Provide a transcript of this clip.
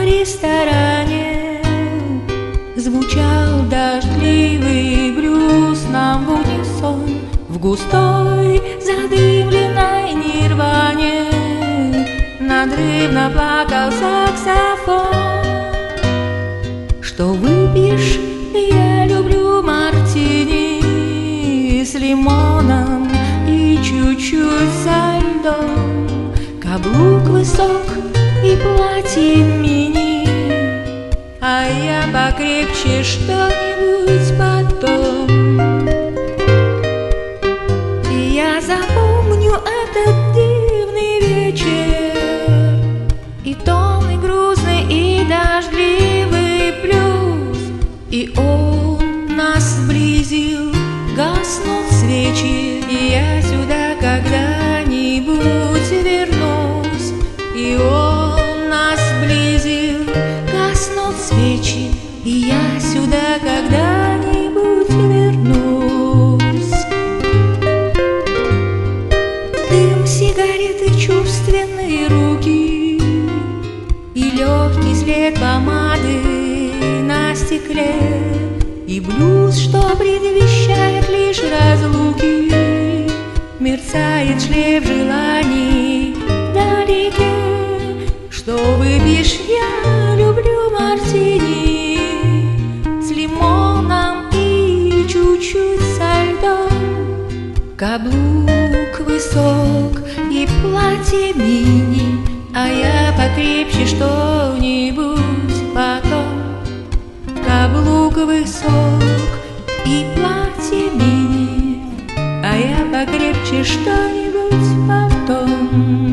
ресторане звучал дождливый блюз нам в унисон в густой задымленной нирване. Надрывно плакал саксофон. Что выпьешь? Я люблю мартини с лимоном и чуть-чуть со льдом. Каблук высок и платье мини, а я покрепче что-нибудь потом. И я запомню этот дивный вечер, и томный, грустный, и дождливый плюс. И он нас сблизил, гаснут свечи, и я сюда когда-нибудь вернусь. И он нас сблизил, гаснут свечи, и я сюда когда-нибудь вернусь. Дым сигареты, чувственные руки и легкий след помады на стекле, и блюз, что предвещает лишь разлуки, мерцает шлейф желаний вдалеке. Что выпьешь? Я люблю мартини с лимоном и чуть-чуть со льдом. Каблук высок и платье мини, а я покрепче что-нибудь потом. Каблук высок и платье мини, а я покрепче что-нибудь потом.